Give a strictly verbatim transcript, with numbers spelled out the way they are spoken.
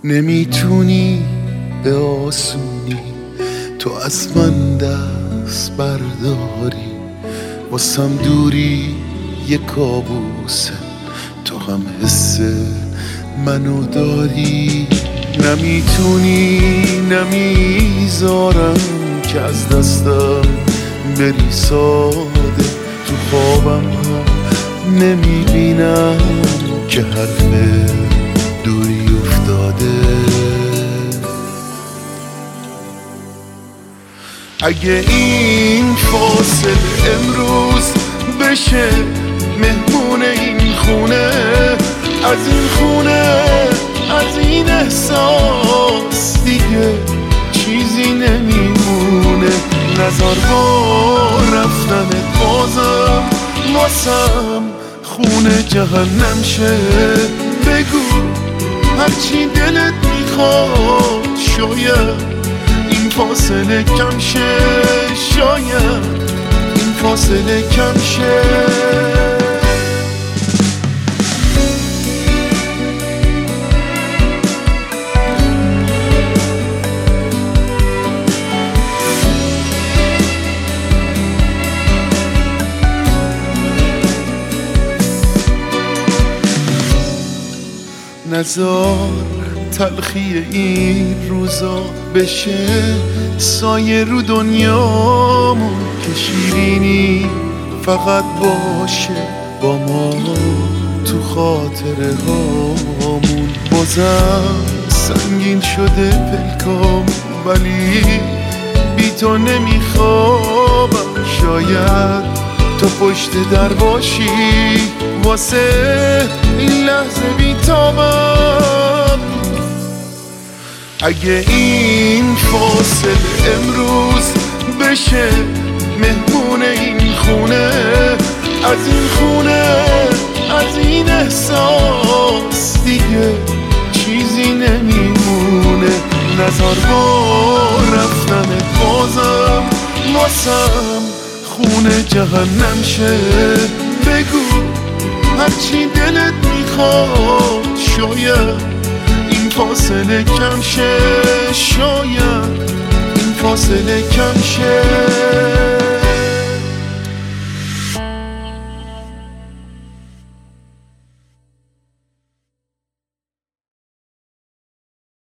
نمیتونی به آسونی تو از من دست برداری، واسم دوری یه کابوسه، تو هم حس منو داری. نمیتونی نمیذارم که از دستم بری ساده، تو خوابم هم نمیبینم که حرف دوری افتاده. اگه این فاصله امروز بشه مهمون این خونه، از این خونه از این احساس دیگه چیزی نمیمونه. نزار با رفتنت بازم واسم خونه جهنم شه. بگو هرچی دلت میخواد، شاید این فاصله کم شه، شاید این فاصله کم شه. نزار تلخی این روزا بشه سایه رو دنیامون، که شیرینی فقط باشه با ما تو خاطره هامون. بازم سنگین شده پلکام ولی بی تو نمیخوابم، شاید تو پشت در باشی واسه این لحظه بیتابم. اگه این فاصله امروز بشه مهمون این خونه، از این خونه از این احساس دیگه چیزی نمیمونه. نزار با رفتنت بازم واسم خونه جهنم شه. بگو هرچی دلت میخواد، شاید این فاصله کم شه، شاید این فاصله کم شه.